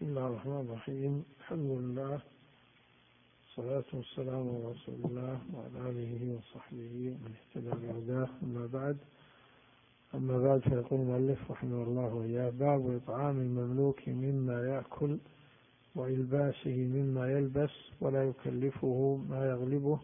الله الرحمن الرحيم. الحمد لله، والصلاة والسلام على رسول الله وعلى آله وصحبه ومن اهتدى بهداه. أما بعد فيقول المؤلف رحمه الله وإياه: باب إطعام المملوك مما يأكل وإلباسه مما يلبس ولا يكلفه ما يغلبه.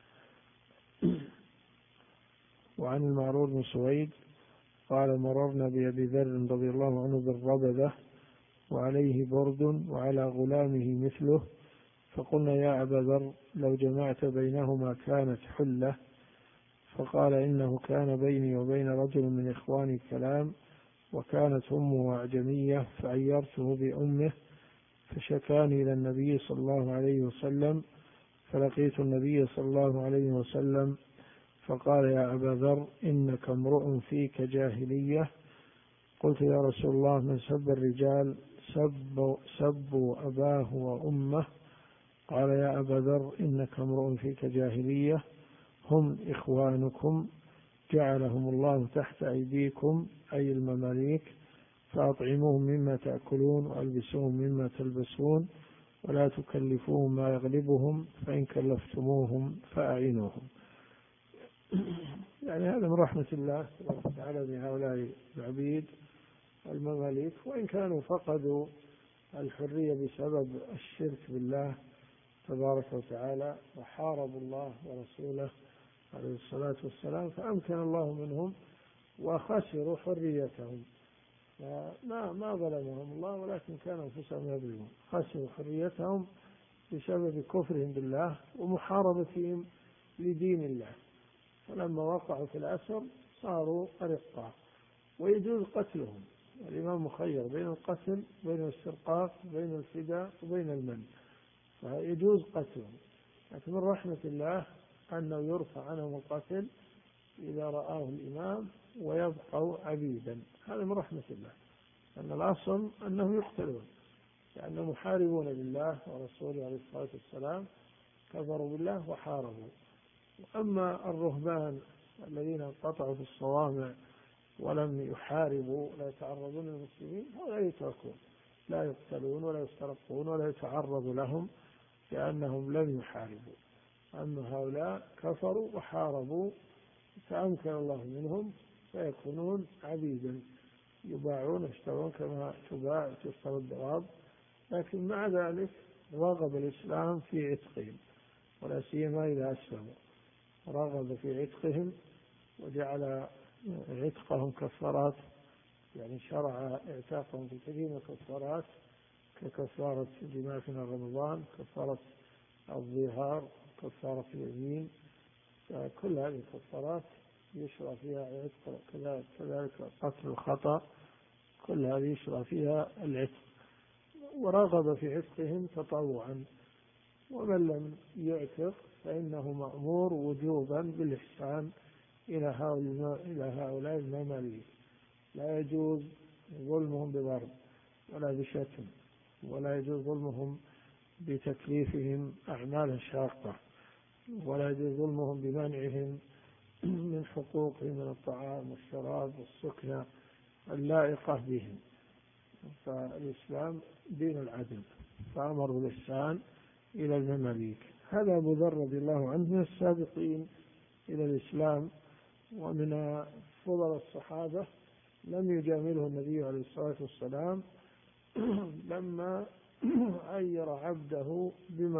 وعن المعرور بن سويد قال: مررنا بأبي ذر رضي الله عنه بالربذة وعليه برد وعلى غلامه مثله، فقلنا: يا أبا ذر، لو جمعت بينهما كانت حلة. فقال: إنه كان بيني وبين رجل من إخواني كلام، وكانت أمه أعجمية، فعيرته بأمه فشكاني إلى النبي صلى الله عليه وسلم، فلقيت النبي صلى الله عليه وسلم فقال: يا أبا ذر، إنك امرؤ فيك جاهلية. قلت: يا رسول الله، من سب الرجال سبوا أباه وأمه. قال: يا أبا ذر، إنك امرؤ فيك جاهلية، هم إخوانكم، جعلهم الله تحت أيديكم، أي المماليك، فأطعموهم مما تأكلون وألبسوهم مما تلبسون، ولا تكلفوهم ما يغلبهم، فإن كلفتموهم فأعينوهم. يعني هذا من رحمة الله تعالى بهؤلاء العبيد المماليك، وإن كانوا فقدوا الحرية بسبب الشرك بالله تبارك وتعالى وحاربوا الله ورسوله عليه الصلاة والسلام، فأمكن الله منهم وخسروا حريتهم. ما ظلمهم الله، ولكن كانوا أنفسهم يظلمون، خسروا حريتهم بسبب كفرهم بالله ومحاربتهم لدين الله. فلما وقعوا في الأسر صاروا أرقاء، ويجوز قتلهم. الإمام مخير بين القتل، بين الاسترقاق، بين الفداء، وبين المن، فيجوز قتلهم. لكن من رحمة الله أنه يرفع عنهم القتل إذا رآه الإمام ويبقوا عبيدا. هذا من رحمة الله، أن الأصل أنهم يقتلون لأنهم محاربون لله ورسوله عليه الصلاة والسلام، كفروا بالله وحاربوا. أما الرهبان الذين انقطعوا في الصوامع ولم يحاربوا ولا يتعرضون للمسلمين، هؤلاء يتركون، لا يقتلون ولا يسترقون ولا يتعرض لهم لأنهم لم يحاربوا. أما هؤلاء كفروا وحاربوا، فأمكن الله منهم فيكونون عبيدا، يباعون ويشترون كما تباع وتشترى الدواب. لكن مع ذلك رغب الإسلام في عتقهم، ولا سيما إذا أسلموا، رغب في عتقهم وجعل عتقهم كفارات، يعني شرع اعتاقهم في كثير من الكفارات، ككفارة جماع في رمضان، كفارة الظهار، كفارة اليمين. كل هذه الكفارات يشرع فيها عتق، كذلك قتل الخطأ، كل هذه يشرع فيها العتق. ورغب في عتقهم تطوعا. ومن لم يعتق فإنه مأمور وجوبا بالإحسان إلى هؤلاء المماليك. لا يجوز ظلمهم بضرب ولا بشتم، ولا يجوز ظلمهم بتكليفهم أعمالا شاقة، ولا يجوز ظلمهم بمنعهم من حقوقهم من الطعام والشراب والسكنى اللائقة بهم. فالإسلام دين العدل، فأمر بالإحسان إلى المماليك. هذا أبو ذر رضي الله عنه من السابقين إلى الإسلام، ومن فضل الصحابة. لم يجامله النبي عليه الصلاة والسلام لما عير عبده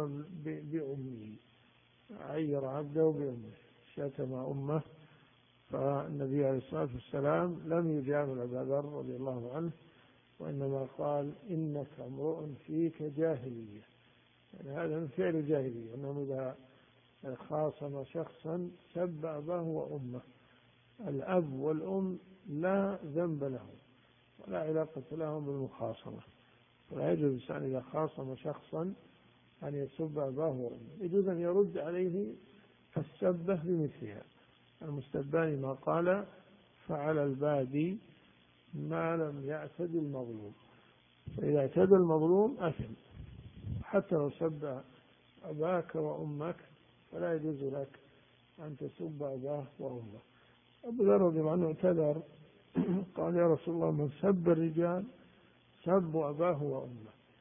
بأمه، عير عبده بأمه، شتم أمه. فالنبي عليه الصلاة والسلام لم يجامل أبا ذر رضي الله عنه، وإنما قال: إنك امرؤ فيك جاهلية. يعني هذا من فعل الجاهلية، أنهم إذا خاصم شخصا سب أباه وأمه. الأب والأم لا ذنب لهم ولا علاقة لهم بالمخاصمة، ولا يجوز الإنسان إذا خاصم شخصا أن يسب أباه وأمه. يجوز أن يرد عليه السبة بمثلها. المستبان ما قال: فعلى البادي ما لم يعتد المظلوم. فإذا اعتدى المظلوم أثم، حتى لو سب أباك وأمك فلا يجوز لك أن تسب أباه وأمه. أبو ذر رضي الله عنه اعتذر، قال: يا رسول الله، من سب الرجال سبوا أباه وأمه.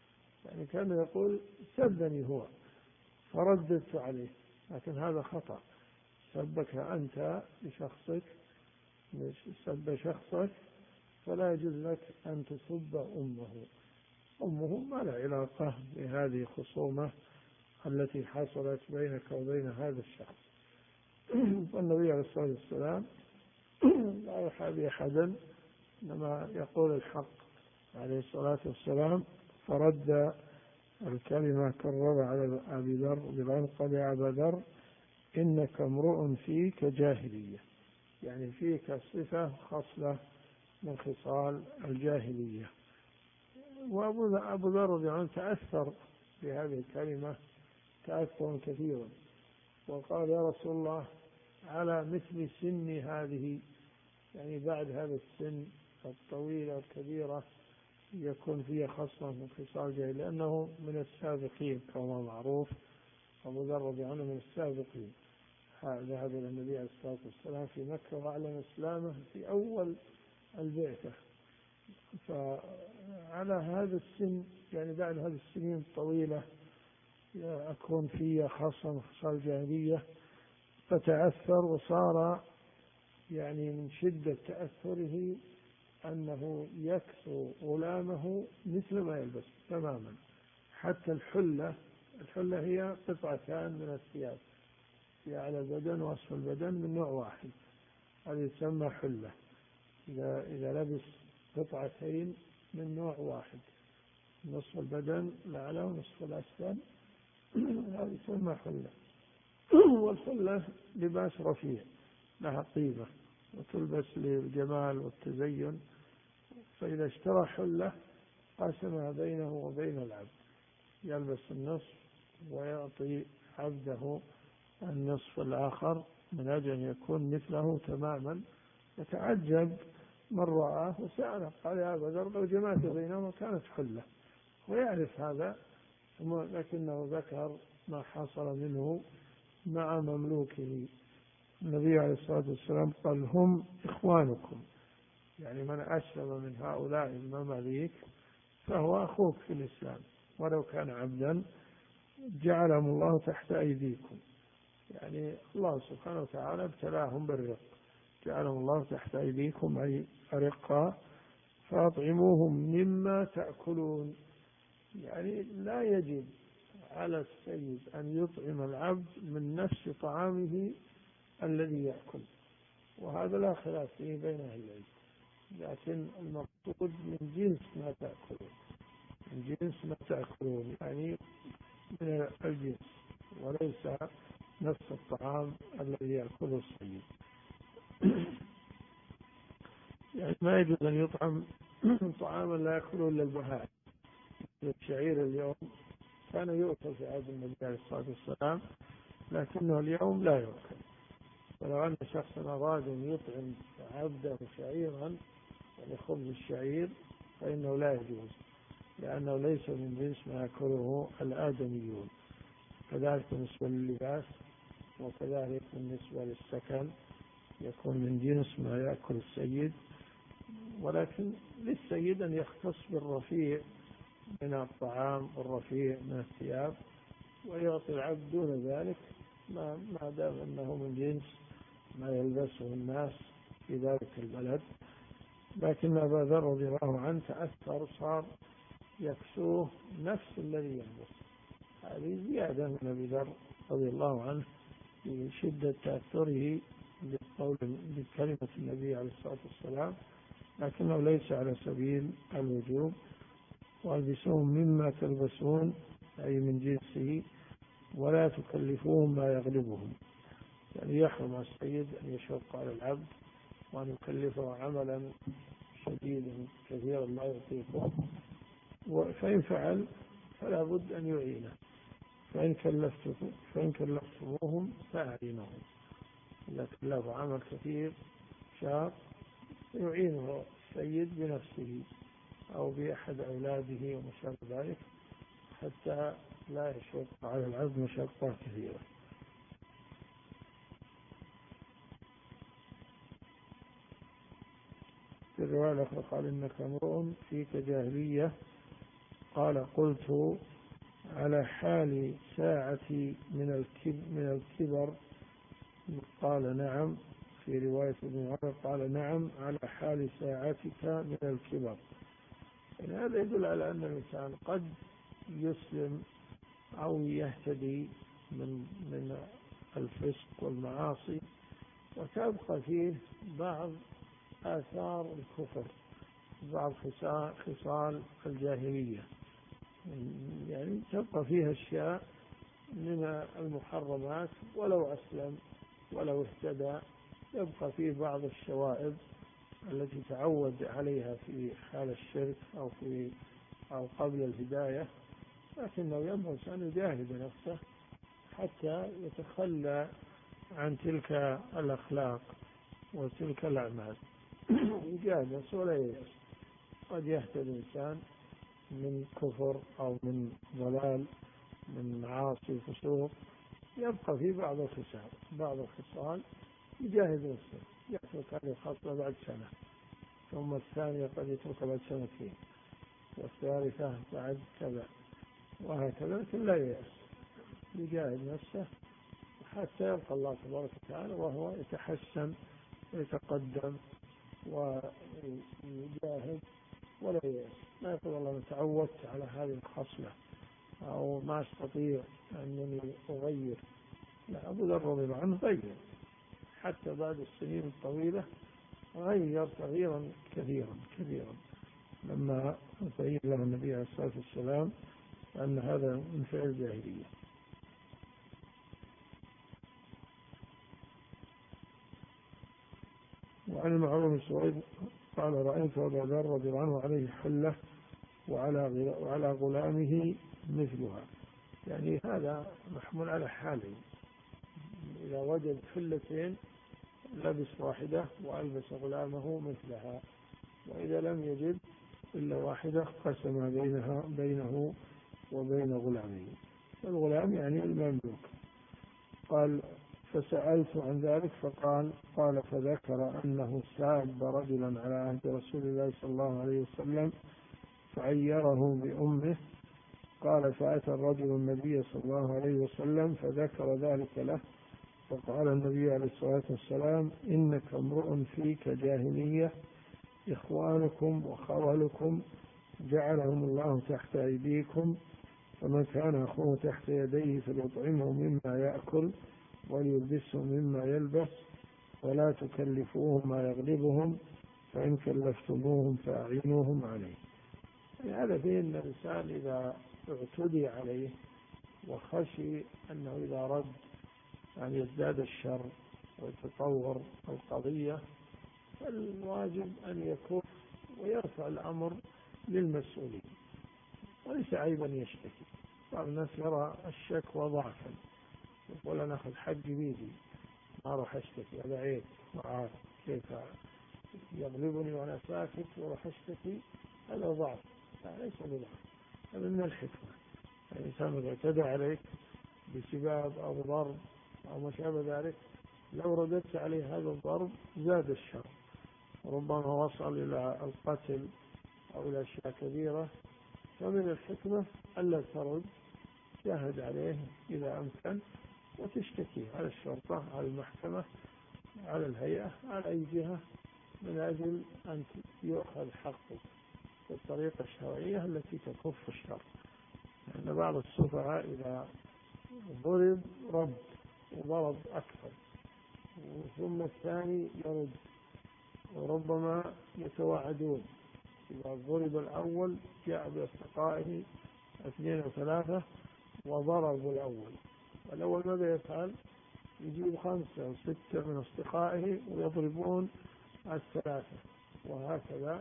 يعني كان يقول سبني هو فرددت عليه، لكن هذا خطأ. سبك أنت لشخصك، سب شخصك، فلا يجوز لك أن تسب أمه. أمه ما لا علاقة بهذه الخصومة التي حصلت بينك وبين هذا الشخص. والنبي عليه الصلاة والسلام لا يحابي أحدا، إنما يقول الحق عليه الصلاة والسلام، فرد الكلمة كرر على أبي ذر بل قال يا أبا ذر إنك امرؤ فيك جاهلية، يعني فيك صفة خصلة من خصال الجاهلية. وأبو ذر رضي الله عنه تأثر بهذه الكلمة تأثرا كثيرا، وقال يا رسول الله على مثل سني هذه، يعني بعد هذا السن الطويلة الكبيرة يكون فيها خصلة من خصال الجاهلية، لأنه من السابقين كما معروف. أبو ذر رضي الله عنه من السابقين، ذهب إلى النبي عليه الصلاة والسلام في مكة وأعلن إسلامه في أول البعثة. فعلى هذا السن، يعني بعد هذه السنين الطويلة أكون فيها خاصة من خصال الجاهلية، فتأثر وصار يعني من شدة تأثره أنه يكسو غلامه مثل ما يلبس تماما، حتى الحلة هي قطعتان من الثياب، في أعلى البدن وأسفل البدن من نوع واحد، هذه تسمى حلة. إذا لبس قطعتين من نوع واحد، نصف البدن الأعلى ونصف الأسفل، هذه تسمى حلة. والحلة لباس رفيع لها قيمة وتلبس للجمال والتزين، فإذا اشترى حلة قسمها بينه وبين العبد، يلبس النصف ويعطي عبده النصف الآخر من أجل أن يكون مثله تماما. يتعجب من رآه وسأله قال يا أبا ذر لو جمعت بينهما كانت حلة، ويعرف هذا، لكنه ذكر ما حصل منه مع مملوكه. النبي عليه الصلاة والسلام قال هم إخوانكم، يعني من أسلم من هؤلاء المماليك فهو أخوك في الإسلام، ولو كان عبدا جعلهم الله تحت أيديكم. يعني الله سبحانه وتعالى ابتلاهم بالرق، جعلهم الله تحت أيديكم أي أرقاء، فأطعموهم مما تأكلون. يعني لا يجب على السيد أن يطعم العبد من نفس طعامه الذي يأكل، وهذا لا خلاف فيه بين أهل العلم، لكن المقصود من جنس ما تأكلون، من جنس ما تأكلون، يعني من الجنس وليس نفس الطعام الذي يأكله السيد. يعني ما يجوز أن يطعم طعاما لا يأكله إلا البهائم. الشعير اليوم كان يؤكل في عهد النبي عليه الصلاة والسلام، لكنه اليوم لا يؤكل. ولو أن شخصا أراد أن يطعم عبده شعيرا، يعني خبز الشعير، فإنه لا يجوز، لأنه ليس من جنس ما يأكله الآدميون. كذلك بالنسبة لللباس، وكذلك بالنسبة للسكن يكون من جنس ما يأكل السيد، ولكن للسيد أن يختص بالرفيع من الطعام والرفيع من الثياب، ويعطي العبد دون ذلك ما دام أنه من جنس ما يلبسه الناس في ذلك البلد. لكن أبا ذر رضي الله عنه تأثر، صار يكسوه نفس الذي يلبس. هذه زيادة من أبي ذر رضي الله عنه في شدة تأثره بكلمة النبي عليه الصلاة والسلام، لكنه ليس على سبيل الوجوب. والبسوهم مما تلبسون أي من جنسه، ولا تكلفوهم ما يغلبهم، يعني يحرم السيد أن يشق على العبد وأن يكلفه عملا شديدا كثيرا لا يطيقه، فإن فعل فلا بد أن يعينه، فإن كلفتموهم فأعينهم. إذا كلف عمل كثير شاق يعينه السيد بنفسه أو بأحد أولاده ومشابه ذلك، حتى لا يشق على العبد مشقة كثيرة. في الرواية الأخرى قال إنك امرؤ فيك جاهلية، قال قلت على حال ساعتي من الكبر، قال نعم. في رواية ابن عمر قال نعم على حال ساعتك من الكبر. يعني هذا يدل على أن الإنسان قد يسلم أو يهتدي من الفسق والمعاصي، وتبقى فيه بعض آثار الكفر، بعض خصال الجاهلية، يعني تبقى فيها أشياء من المحرمات، ولو أسلم ولو اهتدى يبقى فيه بعض الشوائب التي تعود عليها في حال الشرك أو قبل الهداية، لكنه ينبغي أن يجاهد نفسه حتى يتخلى عن تلك الأخلاق وتلك الأعمال. يجاهد نفسه ولا ييأس. قد يهتدي الإنسان من كفر أو من ضلال، من معاصي فسوق، يبقى في بعض الخصال يجاهد نفسه، يترك هذه الخصلة بعد سنة، ثم الثانية قد يترك بعد سنتين، والثالثة بعد كذا، وهكذا، لكن لا ييأس، يجاهد نفسه حتى يلقى الله تبارك وتعالى وهو يتحسن ويتقدم ويجاهد ولا ييأس. لا يقول والله أنا تعودت على هذه الخصلة أو ما أستطيع أنني أغير. لا، أبو ذر رضي الله عنه غير، حتى بعد السنين الطويلة غير تغييرا كثيرا لما بين له النبي عليه الصلاة والسلام أن هذا من فعل الجاهلية. وعن المعروف بن سويد قال رأيت أبا ذر رضي الله عنه عليه حلة وعلى غلامه مثلها، يعني هذا محمول على حالين، إذا وجد حلتين لبس واحدة وألبس غلامه مثلها، وإذا لم يجد إلا واحدة قسم بينه وبين غلامه، الغلام يعني المملوك. قال فسألت عن ذلك قال فذكر أنه ساب رجلا على عهد رسول الله صلى الله عليه وسلم فعيره بأمه. قال فأتى الرجل النبي صلى الله عليه وسلم فذكر ذلك له، فقال النبي عليه الصلاة والسلام إنك امرؤ فيك جاهلية، إخوانكم وخولكم جعلهم الله تحت أيديكم، فمن كان أخوه تحت يديه فليطعمه مما يأكل وليلبسه مما يلبس، ولا تكلفوهم ما يغلبهم، فإن كلفتموهم فأعينوهم عليه. هذا فيه أن الإنسان إذا اعتدي عليه وخشي أنه إذا رد أن يزداد الشر ويتطور القضية، فالواجب أن يكف ويرفع الأمر للمسؤولين، وليس عيبا يشتكي. بعض الناس يرى الشكوى ضعفا، يقول أنا أخذ حقي بيدي ما أروح أشتكي، هذا عيب وعار، كيف يغلبني وأنا ساكت وأروح أشتكي، هذا ضعف. لا، ليس بضعف، هذا من الحكمة. الإنسان إذا اعتدى عليك بسباب أو ضرب أو ما شابه ذلك، لو رددت عليه هذا الضرب زاد الشر، ربما وصل إلى القتل أو إلى أشياء كبيرة، فمن الحكمة ألا ترد، جاهد عليه إذا أمكن، وتشتكي على الشرطة، على المحكمة، على الهيئة، على أي جهة، من أجل أن يؤخذ حقه بالطريقة الشرعية التي تكف الشر. لأن بعض السفهاء إذا ضرب رد وضرب أكثر، ثم الثاني يرد، وربما يتواعدون، إذا ضرب الأول جاء بأصدقائه 2 أو 3 وضربوا الأول ماذا يفعل؟ يجيب 5 أو 6 من أصدقائه ويضربون 3، وهكذا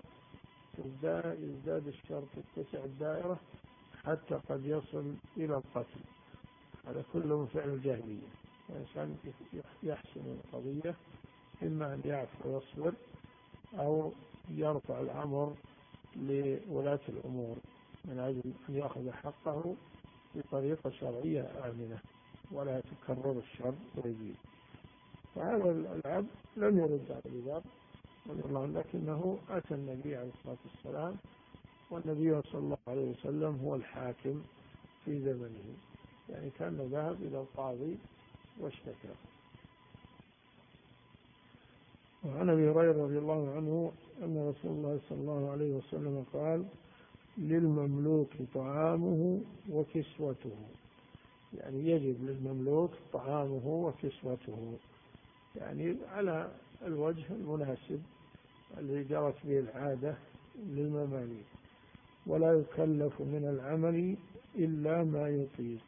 يزداد الشر، تتسع الدائرة حتى قد يصل إلى القتل. هذا كله من فعل الجاهلية. الإنسان يحسن القضية، إما أن يعفو ويصبر أو يرفع الأمر لولاة الأمور من أجل أن يأخذ حقه بطريقة شرعية آمنة ولا يتكرر الشر ويزيد. فهذا العبد لم يرد على الباب رضي الله عنه، لكنه أتى النبي عليه الصلاة والسلام والنبي صلى الله عليه وسلم هو الحاكم في زمنه، يعني كان ذهب إلى القاضي واشتكى. وعن أبي هريرة رضي الله عنه أن رسول الله صلى الله عليه وسلم قال: للمملوك طعامه وكسوته، يعني يجب للمملوك طعامه وكسوته، يعني على الوجه المناسب الذي جرت به العادة للمماليك، ولا يكلف من العمل إلا ما يطيق.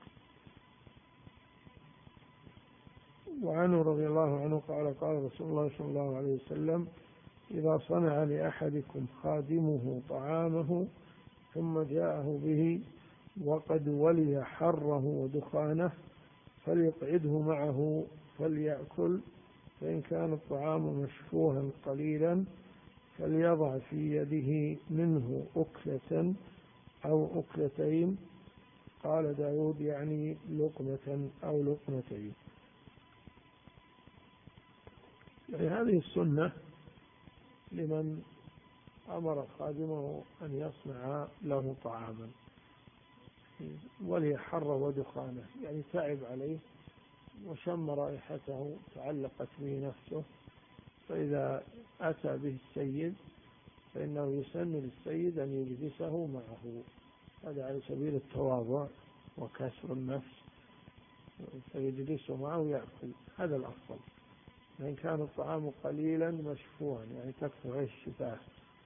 وعنه رضي الله عنه قال: قال رسول الله صلى الله عليه وسلم: إذا صنع لأحدكم خادمه طعامه ثم جاءه به وقد ولي حره ودخانه فليقعده معه فليأكل، فإن كان الطعام مشفوها قليلا فليضع في يده منه أكلة أو أكلتين. قال داود: يعني لقمة أو لقمتين. يعني هذه السنة لمن أمر خادمه أن يصنع له طعاما ولي حر ودخانه، يعني تعب عليه وشم رائحته تعلقت به نفسه، فإذا أتى به السيد فإنه يسن للسيد أن يجلسه معه، هذا على سبيل التواضع وكسر النفس، فيجلسه معه يأكل، هذا الأفضل. إن كان الطعام قليلا مشفوعا، يعني تكثر الشفاه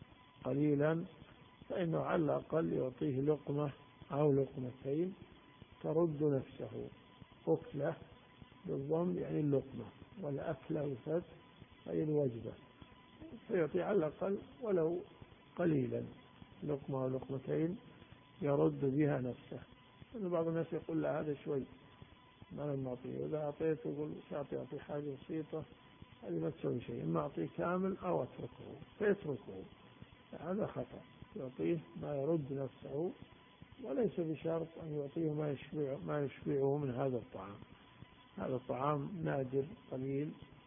قليلا، فإنه على الأقل يعطيه لقمة أو لقمتين ترد نفسه. أكلة بالضم يعني اللقمة، والأكلة بالفتح أي الوجبة، فيعطي على الأقل ولو قليلا لقمة أو لقمتين يرد بها نفسه. لأن بعض الناس يقول: لا هذا شوي ما لم أعطيه، إذا أعطيته يقول أعطي حاجة بسيطة هذه ما تسوي شيء، إما أعطيه كامل أو أتركه، فيتركه، هذا خطأ. يعطيه ما يرد نفسه، وليس بشرط أن يعطيه ما يشبعه من هذا الطعام. هذا الطعام نادر قليل،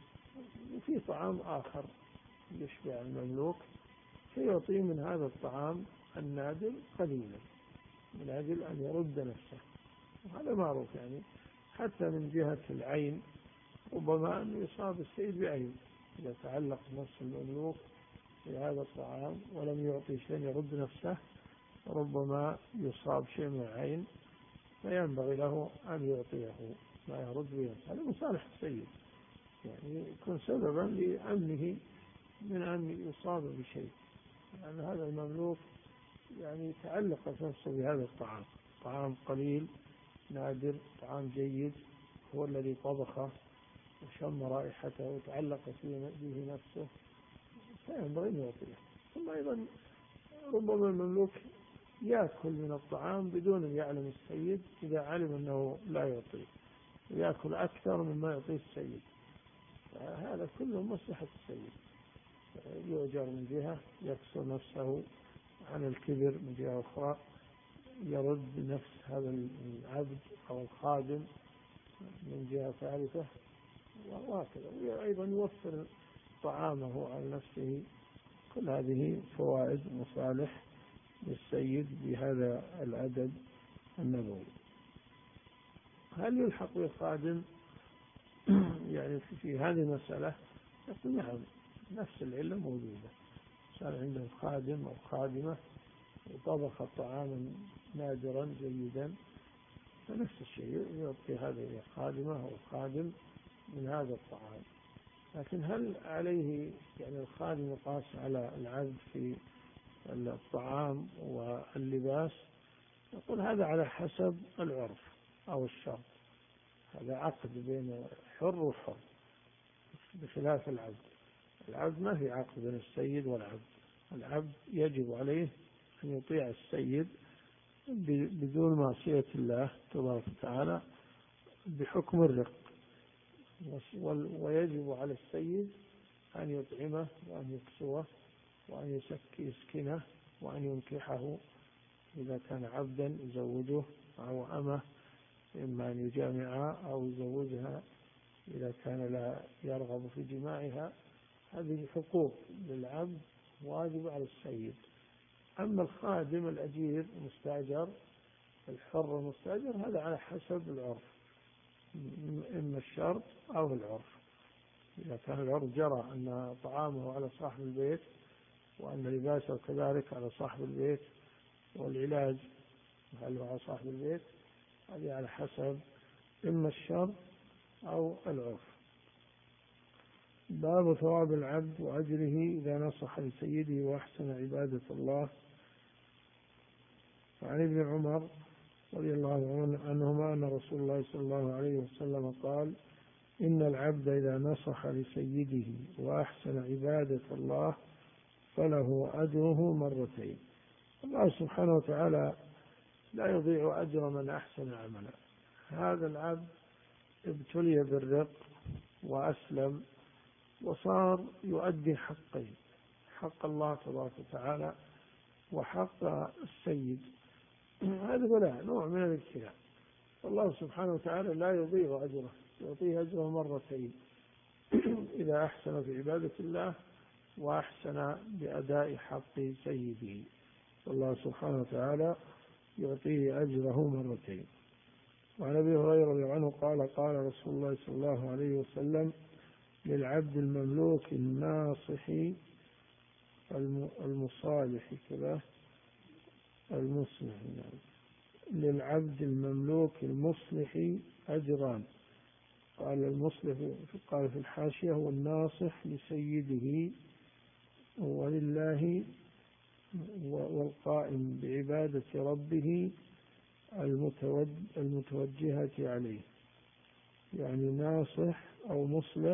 وفي طعام آخر يشبع المملوك، فيعطيه من هذا الطعام النادر قليلا من أجل أن يرد نفسه، وهذا معروف. يعني حتى من جهة العين ربما أن يصاب السيد بعين، إذا تعلق نفس المملوك بهذا الطعام ولم يعطي شيء يرد نفسه، ربما يصاب شيء من العين، فينبغي له أن يعطيه ما يرد به نفسه. هذا مصالح السيد، يعني يكون سببا لأمنه من أن يصاب بشيء، لأن هذا المملوك يعني تعلقت نفسه بهذا الطعام، طعام قليل نادر، طعام جيد، هو الذي طبخه وشم رائحته وتعلقت به نفسه، فينبغي أن يعطيه. ثم أيضا ربما المملوك يأكل من الطعام بدون أن يعلم السيد، إذا علم أنه لا يعطيه يأكل أكثر مما يعطيه السيد، هذا كله مصلحة السيد، يؤجر من جهة، يكسر نفسه عن الكبر من جهة أخرى، يرد نفس هذا العبد أو الخادم من جهة ثالثة، وهكذا. وأيضا يوفر طعامه على نفسه. كل هذه فوائد ومصالح للسيد بهذا العدد النبوي. هل يلحق بالخادم يعني في هذه المسألة؟ يقول نعم، نفس العلة موجودة. صار عنده خادم أو خادمة وطبخ طعاما نادرا جيدا، فنفس الشيء يعطي هذه الخادمة أو الخادم من هذا الطعام. لكن هل عليه يعني الخادم يقاس على العبد في الطعام واللباس؟ يقول هذا على حسب العرف أو الشرط، هذا عقد بين حر وحر، بخلاف العبد. العبد ما في عقد بين السيد والعبد، العبد يجب عليه أن يطيع السيد بدون معصية الله تبارك وتعالى بحكم الرق، ويجب على السيد أن يطعمه وأن يكسوه وأن يسكنه وأن ينكحه إذا كان عبدا يزوجه، أو أمه إما أن يجامعها أو يزوجها إذا كان لا يرغب في جماعها. هذه حقوق للعبد واجب على السيد، أما الخادم الأجير المستأجر الحر المستأجر هذا على حسب العرف، إما الشرط أو العرف. إذا كان العرف جرى أن طعامه على صاحب البيت وأن لباسه كذلك على صاحب البيت والعلاج هل على صاحب البيت، هذه على حسب إما الشرط أو العرف. باب ثواب العبد وأجره إذا نصح لسيده وأحسن عبادة الله. وعن ابن عمر رضي الله عنهما أن رسول الله صلى الله عليه وسلم قال: إن العبد إذا نصح لسيده وأحسن عبادة الله فله أجره مرتين. الله سبحانه وتعالى لا يضيع أجر من أحسن عملا. هذا العبد ابتلي بالرق وأسلم وصار يؤدي حقين، حق الله تبارك وتعالى وحق السيد. هذا بلاء، نوع من الابتلاء. الله سبحانه وتعالى لا يضيع أجره، يعطيه أجره مرتين إذا أحسن في عبادة الله وأحسن بأداء حق سيده، والله سبحانه وتعالى يعطيه أجره مرتين. وعن أبي هريرة رضي الله عنه قال: قال رسول الله صلى الله عليه وسلم: للعبد المملوك الناصح المصالح كذا المصلح، للعبد المملوك المصلح أجران. قال المصلح قال في الحاشية: هو الناصح لسيده ولله والقائم بعبادة ربه المتوجهة عليه. يعني ناصح أو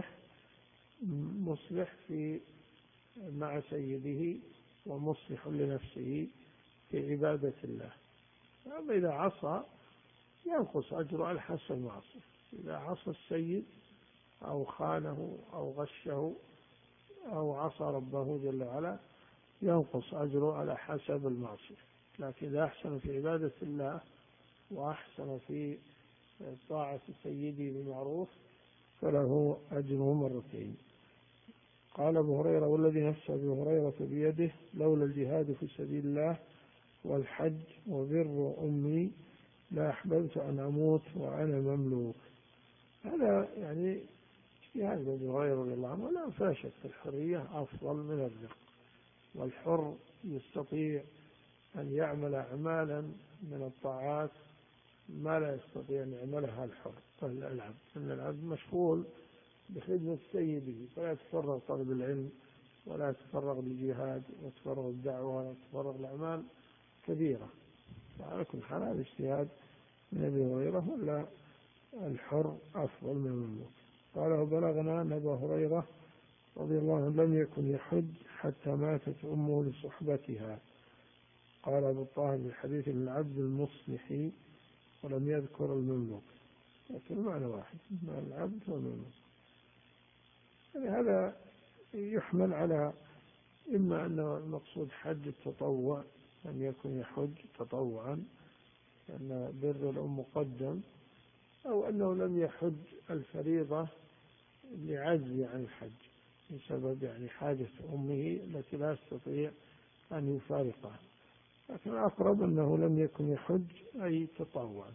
مصلح في مع سيده ومصلح لنفسه في عبادة الله. أما إذا عصى ينقص أجره على حسب المعصية. إذا عصى السيد أو خانه أو غشه أو عصى ربه جل وعلا ينقص أجره على حسب المعصية. لكن إذا أحسن في عبادة الله وأحسن في طاعة سيده بالمعروف فله أجره مرتين. قال أبو هريرة: والذي نفس أبي هريرة بيده لولا الجهاد في سبيل الله والحج وبر أمي لا أحببت أن أموت وأنا مملوك. هذا يعني اجتهاد أبي هريرة رضي الله عنه، ولا فاشت الحرية أفضل من الرق، والحر يستطيع أن يعمل أعمالا من الطاعات ما لا يستطيع أن يعملها الحر العبد، أن العبد مشغول بخدمة سيده فلا يتفرغ طلب العلم ولا يتفرغ للجهاد ويتفرغ الدعوة ولا يتفرغ الأعمال كبيرة. فعلى كل حال هذا اجتهاد من أبي هريرة، ولا الحر أفضل من المملوك. قال: وبلغنا أن أبا هريرة رضي الله عنه لم يكن يحج حتى ماتت أمه لصحبتها. قال أبو الطاهر في الحديث: العبد المصلح، ولم يذكر المملوك، لكن المعنى واحد، مع العبد والمملوك. يعني هذا يحمل على إما أنه المقصود حج التطوع، أن يكون يحج تطوعا لأن بر الأم مقدم، أو أنه لم يحج الفريضة لعجز عن الحج بسبب يعني حاجة أمه التي لا يستطيع أن يفارقها. لكن الأقرب أنه لم يكن يحج أي تطوعا.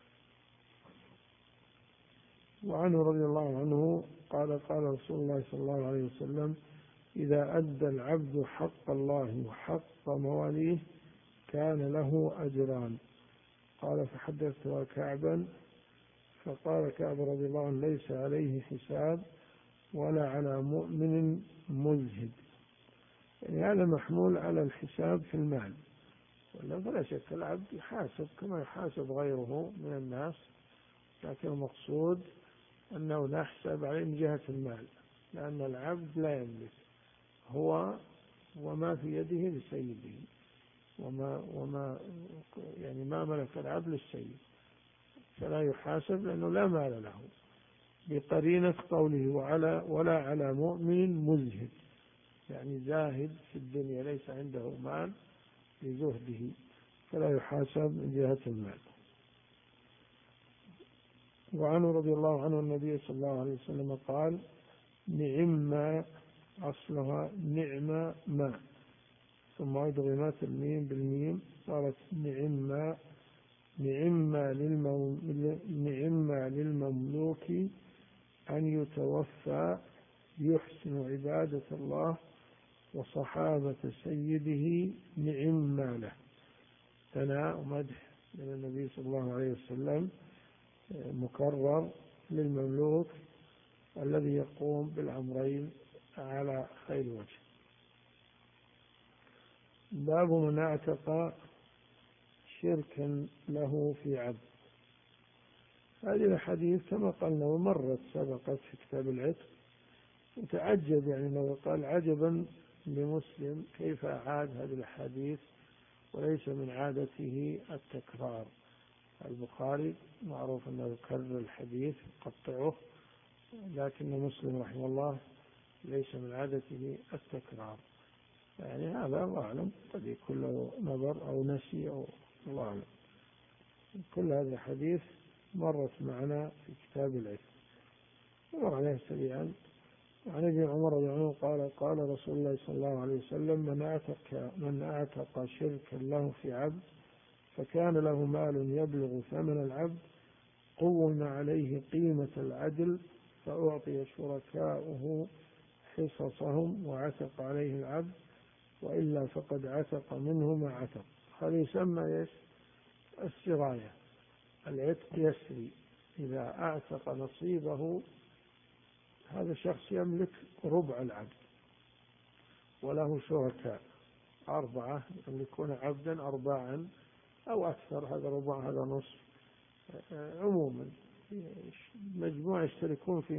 وعنه رضي الله عنه قال: قال رسول الله صلى الله عليه وسلم: إذا أدى العبد حق الله وحق مواليه كان له أجران. قال: فحدثت كعبا فقال كعب رضي الله عنه: ليس عليه حساب ولا على مؤمن مزهد. يعني هذا محمول على الحساب في المال، ولا فلا شك العبد يحاسب كما يحاسب غيره من الناس، لكن المقصود أنه لا حساب عليه من جهة المال، لأن العبد لا يملك، هو وما في يده لسيده، وما يعني ما ملك العبد للسيد، فلا يحاسب لأنه لا مال له، بقرينة قوله ولا على مؤمن مزهد، يعني زاهد في الدنيا ليس عنده مال لزهده فلا يحاسب من جهة المال. وعنه رضي الله عنه النبي صلى الله عليه وسلم قال: نعم، أصلها نعم ما، ثم أدغمت الميم بالميم صارت نعما للمملوك أن يتوفى يحسن عبادة الله وصحابة سيده نعما له. ثناء ومدح من النبي صلى الله عليه وسلم مكرر للمملوك الذي يقوم بالأمرين على خير وجه. باب من اعتق شركا له في عبد. هذه الحديث كما قلنا ومرت سبقت في كتاب العتق، وتعجب يعني لو قال عجبا لمسلم كيف أعاد هذه الحديث وليس من عادته التكرار. البخاري معروف أنه يكرر الحديث يقطعه، لكن مسلم رحمه الله ليس من عادته التكرار، يعني هذا الله أعلم، قد يكون له نظر أو نسي أو الله أعلم. كل هذا الحديث مرت معنا في كتاب العتق. ومر عليه سريعا. عن ابن عمر رضي الله عنه قال قال رسول الله صلى الله عليه وسلم من اعتق شركا له في عبد فكان له مال يبلغ ثمن العبد قوم عليه قيمة العدل فأعطي شركاؤه حصصهم وعتق عليه العبد وإلا فقد عتق منه ما عتق. هذا يسمى السراية. العتق يسري إذا اعتق نصيبه. هذا الشخص يملك ربع العبد وله شركاء 4 يملكون عبدا 4 أو أكثر، هذا ربع هذا نصف، عموما مجموعة يشتركون في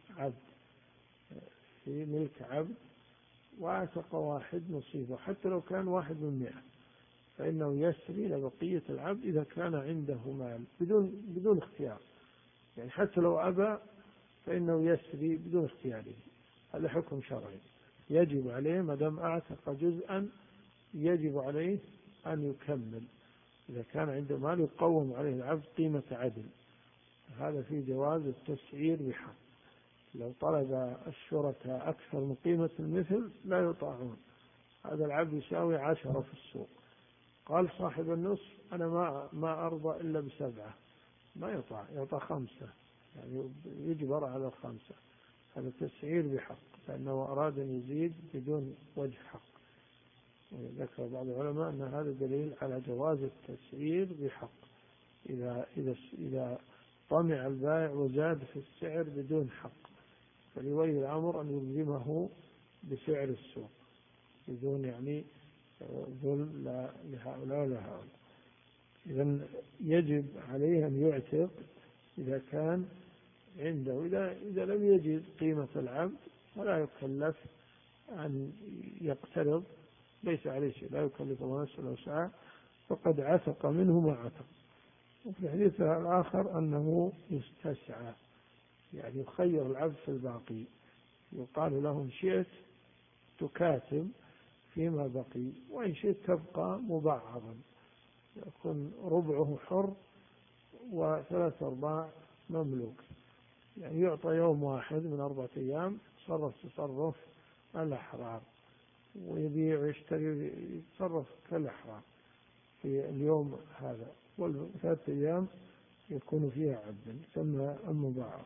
ملك عبد، واعتق واحد نصيبه حتى لو كان 1 من 100 فإنه يسري لبقية العبد إذا كان عنده مال بدون اختيار، يعني حتى لو أبى فإنه يسري بدون اختياره. هذا حكم شرعي يجب عليه ما دام اعتق جزءا، يجب عليه أن يكمل. إذا كان عنده مال يقوم عليه العبد قيمة عدل. هذا في جواز التسعير بحق. لو طلب الشركاء أكثر من قيمة المثل لا يطاعون. هذا العبد يساوي 10 في السوق، قال صاحب النصف أنا ما أرضى إلا ب7، ما يطاع، يعطى 5، يعني يجبر على 5. هذا تسعير بحق لأنه أراد أن يزيد بدون وجه حق. ذكر بعض العلماء أن هذا دليل على جواز التسعير بحق إذا طمع البائع وزاد في السعر بدون حق، فلولي الأمر أن يلزمه بسعر السوق بدون يعني ظلم لهؤلاء ولا هؤلاء. إذن يجب عليه أن يعتق إذا كان عنده. إذا لم يجد قيمة العبد ولا يكلف أن يقترض، ليس عليه شيء، لا يكلف الله نفسا إلا وسعها، فقد عتق منه ما عتق. وفي الحديث الآخر أنه يستسعى، يعني يخير العبد في الباقي، يقال له إن شئت تكاتب فيما بقي وإن شئت تبقى مبعضا، يكون ربعه حر و3/4 مملوك، يعني يعطى يوم واحد من 4 أيام تصرف الأحرار، ويبيع ويشتري يتصرف كالأحرار في اليوم هذا، وال3 أيام يكون فيها عبدا، يسمى المباعض.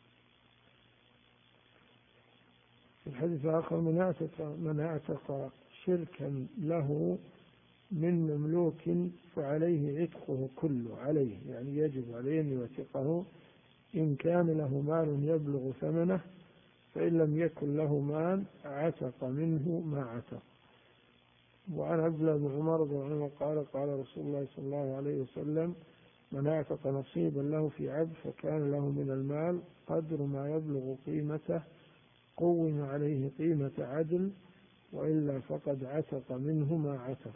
في الحديث الآخر من اعتق شركا له من مملوك فعليه عتقه كله، عليه يعني يجب عليه أن يعتقه إن كان له مال يبلغ ثمنه، فإن لم يكن له مال عتق منه ما عتق. وعن عبد الله بن عمر رضي الله عنه قال قال رسول الله صلى الله عليه وسلم من اعتق نصيبا له في عبد فكان له من المال قدر ما يبلغ قيمته قوم عليه قيمة عدل وإلا فقد عتق منه ما عتق.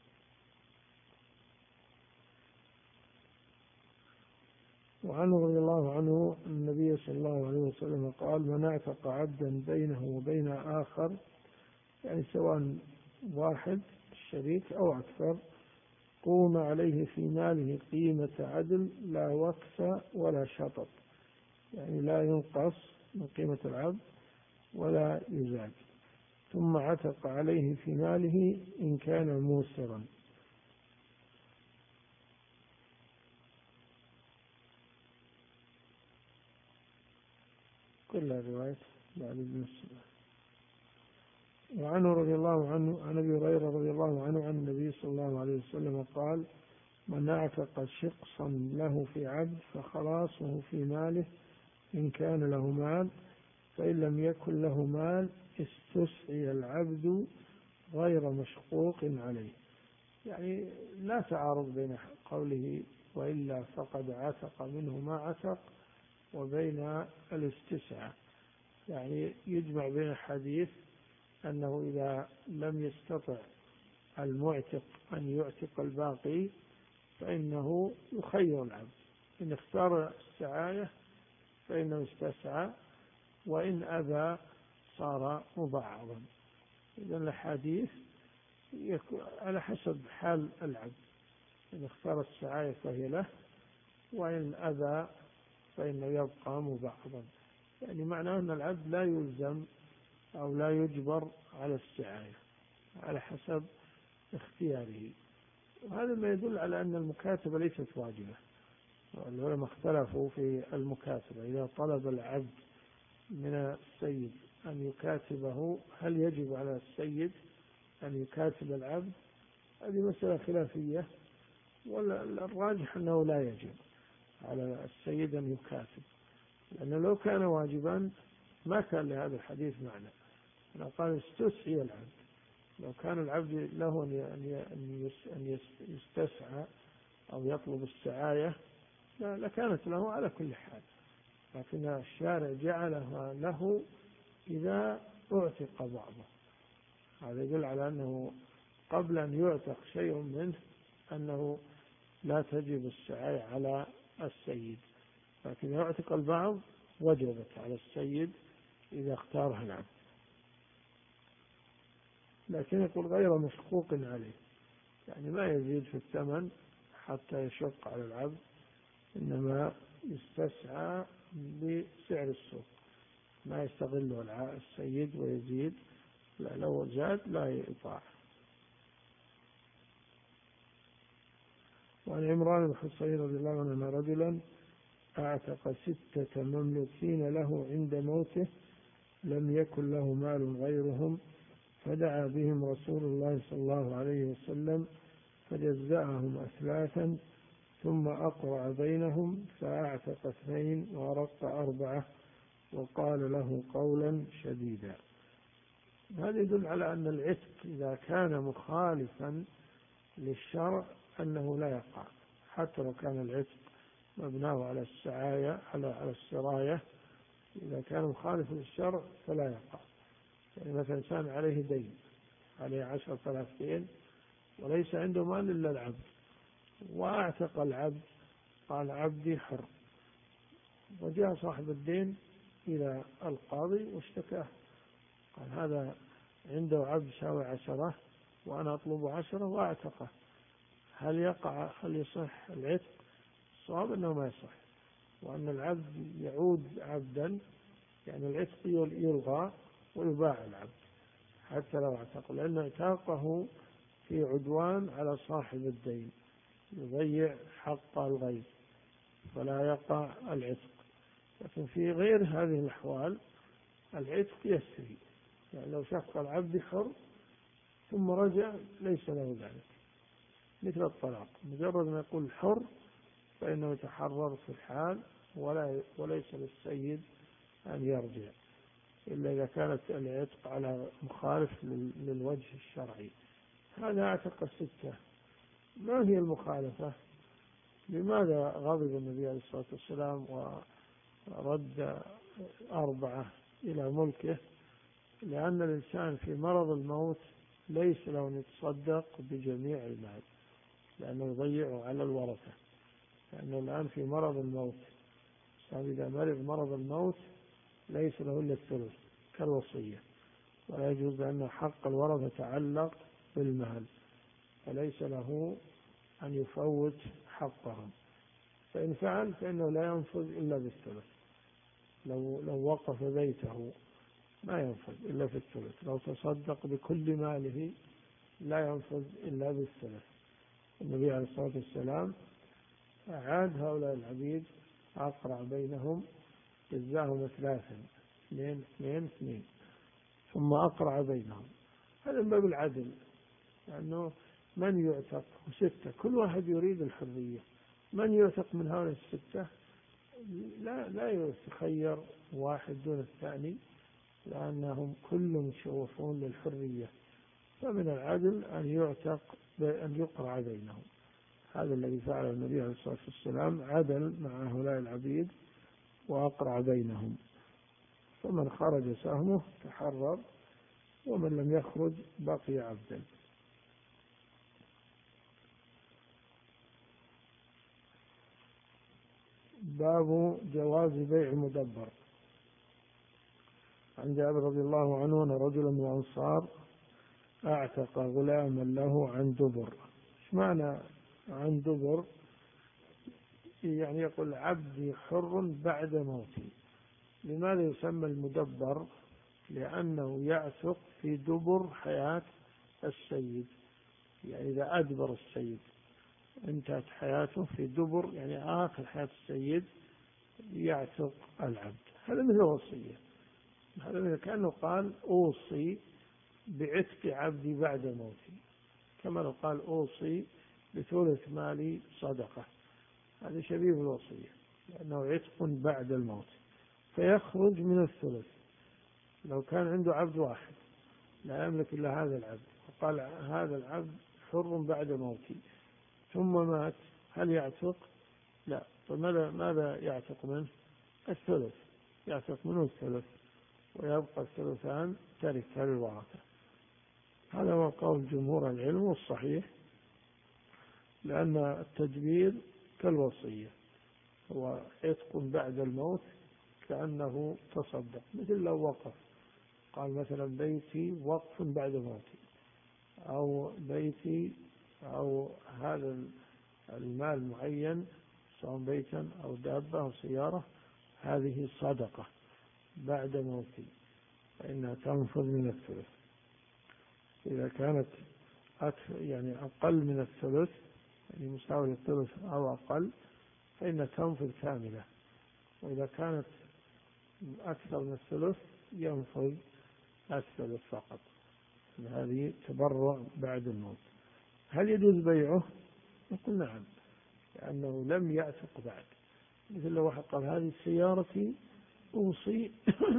وعنه رضي الله عنه النبي صلى الله عليه وسلم قال من اعتق عبدا بينه وبين آخر، يعني سواء واحد الشريك أو أكثر، قوم عليه في ماله قيمة عدل لا وكس ولا شطط، يعني لا ينقص من قيمة العبد ولا يزاد. ثم عتق عليه في ماله إن كان موسرا. كلها رواية بعد ابن السباع. وعنه رضي الله عنه عن أبي هريرة رضي الله عنه عن النبي صلى الله عليه وسلم قال: من اعتق شقصا له في عبد فخلاصه في ماله إن كان له مال، فإن لم يكن له مال استسعي العبد غير مشقوق عليه. يعني لا تعارض بين قوله وإلا فقد عتق منه ما عتق وبين الاستسعاء، يعني يجمع بين الحديث أنه إذا لم يستطع المعتق أن يعتق الباقي فإنه يخير العبد، إن اختار السعاية فإنه استسعى، وإن أبى صار مبعضا. إذا الحديث على حسب حال العبد، إن اختار السعاية فهي له، وإن أبى فإنه يبقى مبعضا. يعني معناه أن العبد لا يلزم أو لا يجبر على السعاية، على حسب اختياره. وهذا ما يدل على أن المكاتبة ليست واجبة. العلماء اختلفوا في المكاتبة، إذا طلب العبد من السيد أن يكاتبه هل يجب على السيد أن يكاتب العبد؟ هذه مسألة خلافية، والراجح أنه لا يجب على السيد أن يكاتب، لأنه لو كان واجبا ما كان لهذا الحديث معنى. لو قال استسعي العبد، لو كان العبد له أن يستسعى أو يطلب السعاية لكانت له على كل حال، لكن الشارع جعلها له إذا اعتق بعضه. هذا يدل على أنه قبل أن يعتق شيء منه أنه لا تجب السعاية على السيد، لكن يعتق البعض وجبت على السيد إذا اختارها العبد. لكن يقول غير مشقوق عليه، يعني ما يزيد في الثمن حتى يشق على العبد، إنما يستسعى بسعر السوق، ما يستغله السيد ويزيد، لا لو زاد لا يطاع. وعن عمران بن حصين رضي الله عنه أن رجلا أعتق 6 مملوكين له عند موته لم يكن له مال غيرهم، فدعا بهم رسول الله صلى الله عليه وسلم فجزأهم أثلاثا، ثم أقرع بينهم فأعتق 2 ورق 4، وقال له قولا شديدا. هذا يدل على أن العتق إذا كان مخالفا للشرع أنه لا يقع، حتى لو كان العتق مبناه على السعاية على السراية، إذا كان مخالف للشرع فلا يقع. يعني مثلا إنسان عليه دين، عليه 10,000 دين وليس عنده مال إلا العبد، وأعتق العبد، قال عبدي حر، وجاء صاحب الدين إلى القاضي واشتكاه، قال هذا عنده عبد يساوي 10 وأنا أطلب 10 وأعتقه، هل يصح العتق؟ الصواب أنه ما يصح، وأن العبد يعود عبدا، يعني العتق يلغى ويباع العبد حتى لو اعتق، لأن اعتاقه في عدوان على صاحب الدين، يضيع حق الغير فلا يقع العتق. لكن في غير هذه الأحوال العتق يسري، يعني لو شق العبد حر ثم رجع ليس له ذلك، مثل الطلاق، مجرد ما يقول حر فإنه يتحرر في الحال، وليس للسيد أن يرجع إلا إذا كانت العتق على مخالف للوجه الشرعي. هذا اعتق 6. ما هي المخالفة؟ لماذا غضب النبي عليه الصلاة والسلام ورد 4 إلى ملكه؟ لأن الإنسان في مرض الموت ليس له أن يتصدق بجميع المال، لأنه يضيعه على الورثة، لأنه الآن في مرض الموت، إذا مرض مرض الموت ليس له إلا الثلث كالوصية، ولا يجوز أن حق الورثة يتعلق بالمال، فليس له أن يفوت حقهم، فإن فعل فإنه لا ينفذ إلا بالثلث. لو وقف بيته ما ينفذ إلا في الثلث. لو تصدق بكل ماله لا ينفذ إلا بالثلث. النبي عليه الصلاة والسلام أعاد هؤلاء العبيد، أقرع بينهم، جزاهم ثلاثا، اثنين اثنين اثنين، ثم أقرع بينهم. هذا من باب العدل، لأنه من يعتق ستة، كل واحد يريد الحرية، من يعتق من هؤلاء الستة لا يتخير واحد دون الثاني، لأنهم كلهم يشوفون للحرية، فمن العدل أن يعتق بأن يقرع بينهم. هذا الذي فعله النبي عليه الصلاة والسلام، عدل مع هؤلاء العبيد وأقرع بينهم، فمن خرج سهمه تحرر، ومن لم يخرج بقي عبدا. باب جواز بيع مدبر. عن جابر رضي الله عنه أن رجلا من الأنصار أعتق غلاما له عن دبر. ايش معنى عن دبر؟ يعني يقول عبدي حر بعد موتي. لماذا يسمى المدبر؟ لأنه يعتق في دبر حياة السيد، يعني إذا أدبر السيد انتهت حياته، في دبر يعني آخر حياة السيد يعتق العبد. هذا مثل وصية، هذا مثل كأنه قال أوصي بعتق عبدي بعد موتي، كما لو قال أوصي بثلث مالي صدقة. هذا شبيه بالوصية، لأنه عتق بعد الموت، فيخرج من الثلث. لو كان عنده عبد واحد لا يملك إلا هذا العبد، وقال هذا العبد حر بعد موتي، ثم مات، هل يعتق؟ لا. فماذا يعتق منه؟ الثلث، يعتق منه الثلث، ويبقى الثلثان تركة للورثة. هذا هو قول جمهور العلم والصحيح، لأن التدبير كالوصية، هو عتق بعد الموت، كأنه تصدق، مثل لو وقف، قال مثلا بيتي وقف بعد موتي، أو بيتي أو هذا المال معين سواء بيتا أو دابة أو سيارة، هذه صدقة بعد موتي، فإنها تنفذ من الثلث. إذا كانت يعني أقل من الثلث، يعني مساوي الثلث أو أقل، فإنها تنفذ كاملة، وإذا كانت أكثر من الثلث ينفذ الثلث فقط. هذه تبرع بعد الموت. هل يجوز بيعه؟ نقول نعم، لأنه لم يعتق بعد. مثل لو واحد قال هذه سيارتي أوصي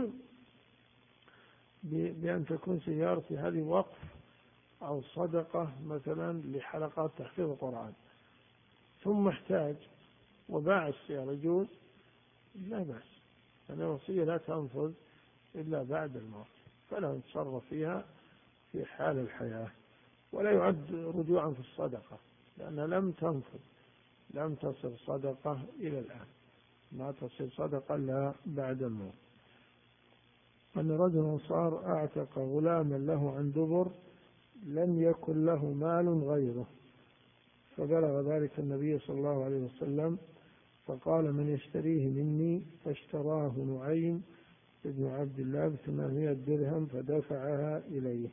بأن تكون سيارتي هذه وقف أو صدقة مثلا لحلقات تحفيظ القرآن، ثم احتاج وباع السيارة، يجوز؟ لا بأس، لأن الوصية لا تنفذ إلا بعد الموت، فلا يتصرف فيها في حال الحياة، ولا يعد رجوعا في الصدقة، لأنها لم تنفذ، لم تصل صدقة إلى الآن، ما تصل صدقة إلا بعد الموت. أن رجلا صار أعتق غلاما له عن دبر لم يكن له مال غيره، فبلغ ذلك النبي صلى الله عليه وسلم، فقال من يشتريه مني؟ فاشتراه نعيم ابن عبد الله ب800 درهم فدفعها إليه.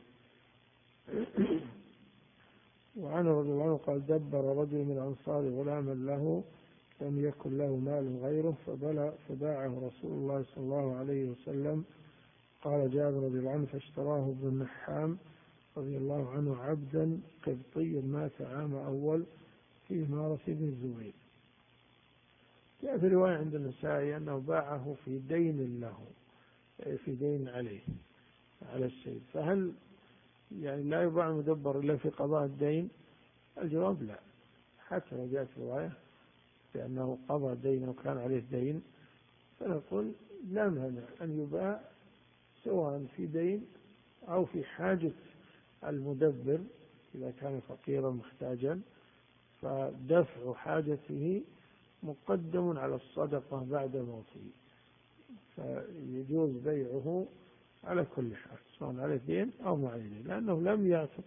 وعن رضي الله عنه قال دبر رجل من الأنصار غلاما له لم يكن له مال غيره فباعه رسول الله صلى الله عليه وسلم. قال جابر رضي الله عنه فاشتراه ابن النحام رضي الله عنه عبدا قبطيا مات عام أول في إمارة بن الزبير. جاء في رواية عند النسائي أنه باعه في دين له، في دين عليه على السيد. فهل يعني لا يباع المدبر إلا في قضاء الدين؟ الجواب لا، حتى لو جاءت رواية بأنه قضى دين وكان عليه دين، فنقول لا مانع أن يباع سواء في دين أو في حاجة المدبر، إذا كان فقيرا محتاجا فدفع حاجته مقدم على الصدقة بعد موته، فيجوز بيعه على كل حال سواء عليه دين أو ما عليه دين، لأنه لم يعتق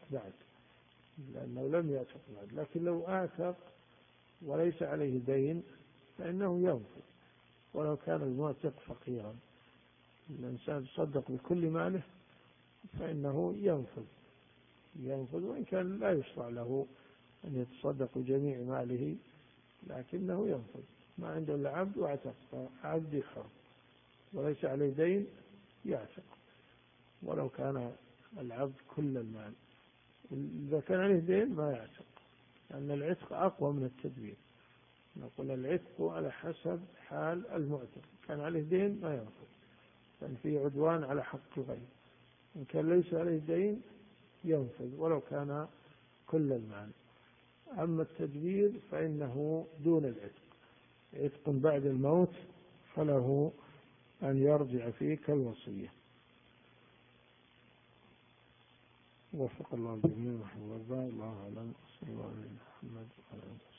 بعد. لكن لو أعتق وليس عليه دين فإنه ينفذ ولو كان المعتق فقيرا. الإنسان تصدق بكل ماله فإنه ينفذ وإن كان لا يشرع له أن يتصدق بجميع ماله، لكنه ينفذ. ما عنده إلا عبد واعتق، عبد يحر وليس عليه دين يعتق ولو كان العبد كل المال. إذا كان عليه دين ما يعتق، لأن العتق أقوى من التدبير. نقول العتق على حسب حال المعتق، كان عليه دين ما ينفذ، كان فيه عدوان على حق الغير. إن كان ليس عليه دين ينفذ ولو كان كل المال. أما التدبير فإنه دون العتق، عتق بعد الموت فله أن يرجع فيه كالوصية. وفق الله الجميع. الله أعلم. صلى الله عليه وسلم.